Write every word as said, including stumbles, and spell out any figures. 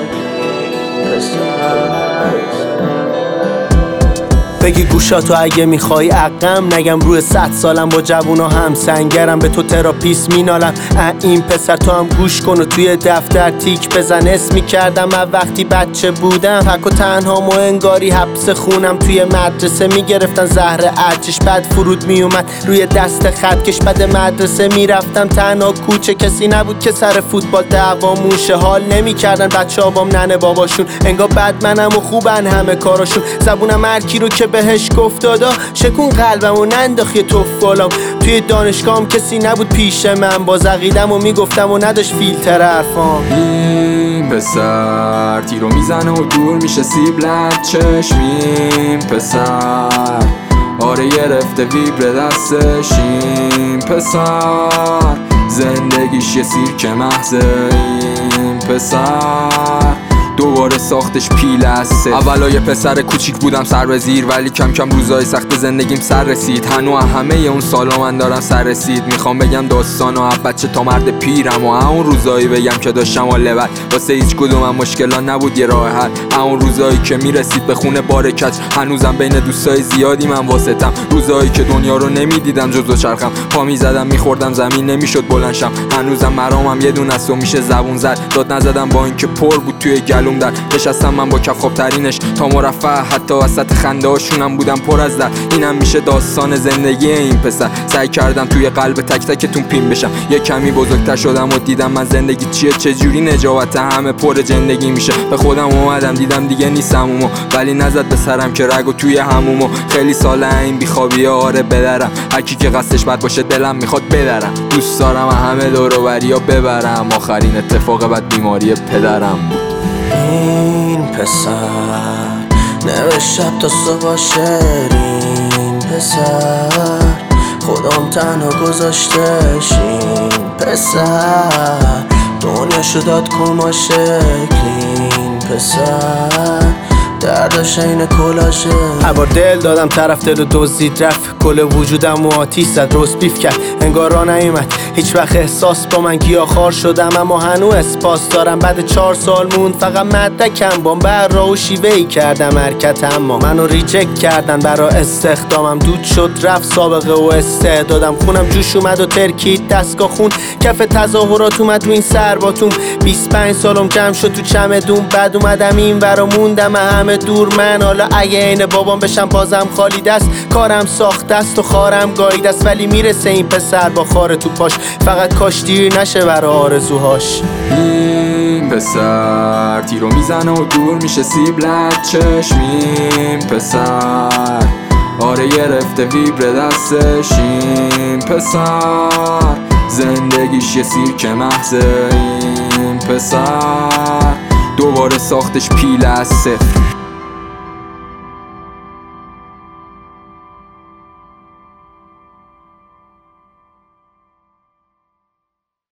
بگی گوشاتو اگه میخوای عقم نگم، روی صد سالم با جوونا هم سنگرم، به تو تراپیست مینالم. این پسر تو هم گوش کن و توی دفتر تیک بزن. اسمی کردم من وقتی بچه بودم، تک و تنها و انگاری حبس خونم. توی مدرسه میگرفتن زهر ارچش، بعد فرود میومد روی دست خطکش. بعد مدرسه میرفتم تنها کوچه، کسی نبود که سر فوتبال دعوا موشه. حال نمیکردن بچه ها بام ننه باباشون، انگار بد منم و خوبن همه کاراشون. زبونم هرکی رو که بهش گفت دادا شکون قلبم و ننداخت یه توفالام. توی دانشگاهم کسی نبود پیش من، باز عقیدم و میگفتم و نداشت فیلتر حرفام. این پسر تیرو میزنه و دور میشه سیب لب چشمیم پسر، آره گرفته ویبر دستش. این پسر زندگیش یه سیرک محضه. این پسر دوباره ساختش پیل هسته. اولای پسر کوچیک بودم سر به زیر، ولی کم کم روزای سخت زندگیم سر رسید. هنو همه اون سالا من دارم سر رسید. میخوام بگم داستانو از بچه تا مرد پیرم، و همون روزایی بگم که داشتم حال بد. واسه هیچ کدومم مشکلا نبود یه راه حل. همون روزایی که میرسید به خونه بار کج، هنوزم بین دوستای زیادی من واسطم. روزایی که دنیا رو نمیدیدم جزو چرخم، پا میزدم میخوردم زمین نمیشد بلندشم. هنوزم مرامم یه دونه است و میشه زبون زد. داد نزدم با اینکه پر بود توی گلوم در. نشستم من با کف خواب ترینش تا مرفع، حتی وسط خنده هاشونم بودم پر از درد. اینم میشه داستان زندگی این پسر. سعی کردم توی قلب تک تکتون پین بشم. یه کمی بزرگتر شدم و دیدم من زندگی چیه، چجوری نجابت همه پر زندگی میشه. به خودم اومدم دیدم دیگه نیستم اومو، ولی نزد به سرم که رگو توی همومو. خیلی ساله این بیخوابی آره بدرم، هرکی که قصدش بد باشه دلم میخواد بدرم. دوست دارم همه دور و بریا ببرم، آخرین اتفاق بعد بیماری پدرم بود. این پسر نوشت شب تا صبح شعر. این پسر خودم تنها گذاشتش. این پسر دنیا شداد کما شکل. این پسر دردش این کلاشه. هر دل دادم طرف دل و دزدید رفت، کل وجودم و آتیش زد روز بیف کرد. انگار را نیومد هیچ وقت احساس با من، گیاهخوار شدم اما هنوز اسپاس دارم. بعد چهار سال موند فقط مدرکم بام، بر راه و شیوهی کردم حرکت، اما منو ریجکت کردن برا استخدامم. دود شد رفت سابقه و استعدادم، خونم جوش اومد و ترکید دستگاه خون. کف تظاهرات اومد رو این سرباتون، بیست و پنج سالم جمع شد تو چمدون. بعد اومدم این ور و موندم همه دور من. حالا اگه عین بابام بشم بازم خالی دست، کارم ساخته است و خارم گایید است. ولی میرسه این پسر با خار تو پاش، فقط کاش دیر نشه برا آرزوهاش. این پسر تیرو میزنه و دور میشه سیب لب چشمیم پسر، آره گرفته ویبر دستش. این پسر زندگیش یه سیرک محضه. این پسر دوباره ساختش پیل از صفر.